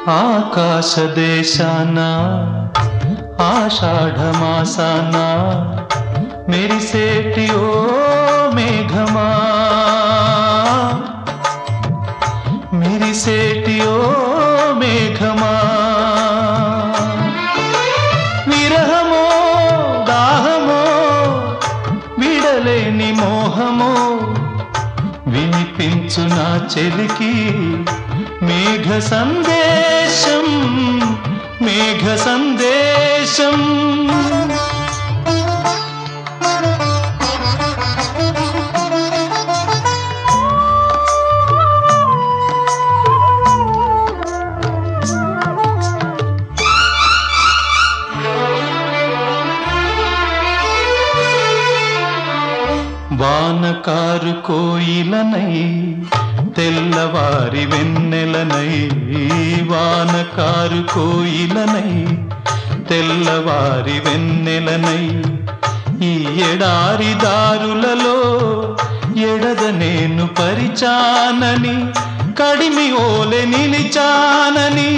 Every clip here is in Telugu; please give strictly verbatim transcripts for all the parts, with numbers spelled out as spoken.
ఆకాశ దేశాన ఆషాఢమాసాన మెరిసేటి ఓ మేఘమా, మెరిసేటి ఓ మేఘమా, విరహమో దాహమో విడలేని మోహమో వినిపించు నా చెలికి మేఘ సందేశం, మేఘ సందేశం. వానకారు కోయిలనై తెల్లవారి వెన్నెలనై, వానకారు కోయిలనై తెల్లవారి వెన్నెలనై, ఈ ఎడారి దారులలో ఎడద నేను పరిచానని కడిమి ఓలె నిలిచానని,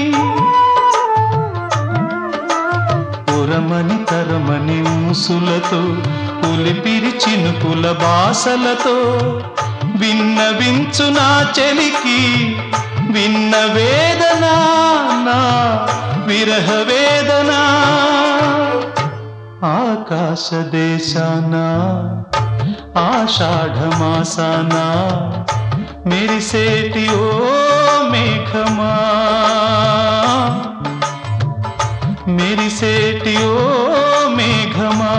ఉరమని తరమని ఊసులతో ఉలిపిరి చినుకుల బాసలతో విన్నవించు నా చెలికి విన్న వేదన, నా విరహ వేదన. ఆకాశ దేశాన ఆషాఢమాసాన మెరిసేటి ఓ మేఘమా, మెరిసేటి ఓ మేఘమా.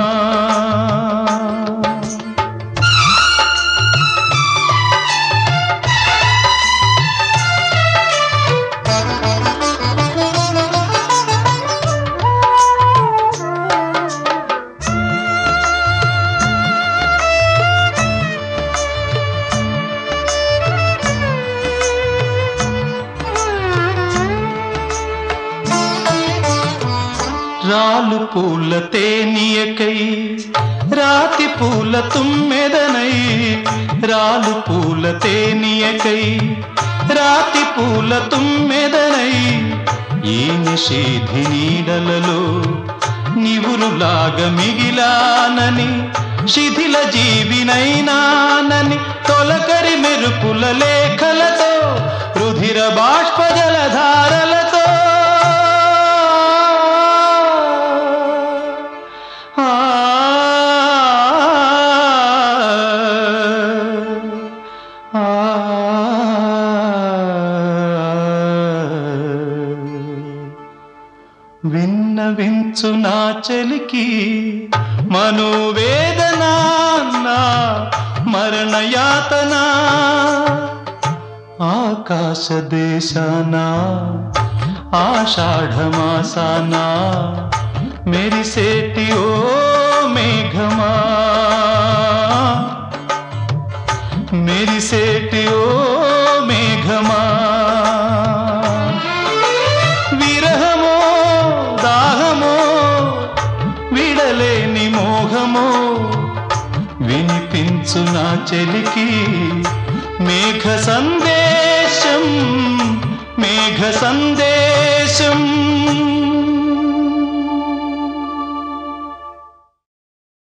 రాలు పూల తేనియకై రాతి పూల తుమ్మెదనై, రాలు పూల తేనియకై రాతి పూల తుమ్మెదనై, ఈ నిషేధి నీడలలో నివురులాగా మిగిలానని శిథిల జీవినైనానని తొలకరి మెరుపుల లేఖలతో రుధిర బాష్ప జలధారలతో విన్నవించు నా చెలికి మనోవేదన, నా మరణయాతన. ఆకాశ దేశాన ఆషాఢమాసాన మెరిసేటి ఓ మేఘమా, మెరిసేటి ఓ మేఘమా, విరహమో దాహమో విడలేని మోహమో వినిపించు నా చెలికి మేఘ సందేశం, మేఘ సందేశం.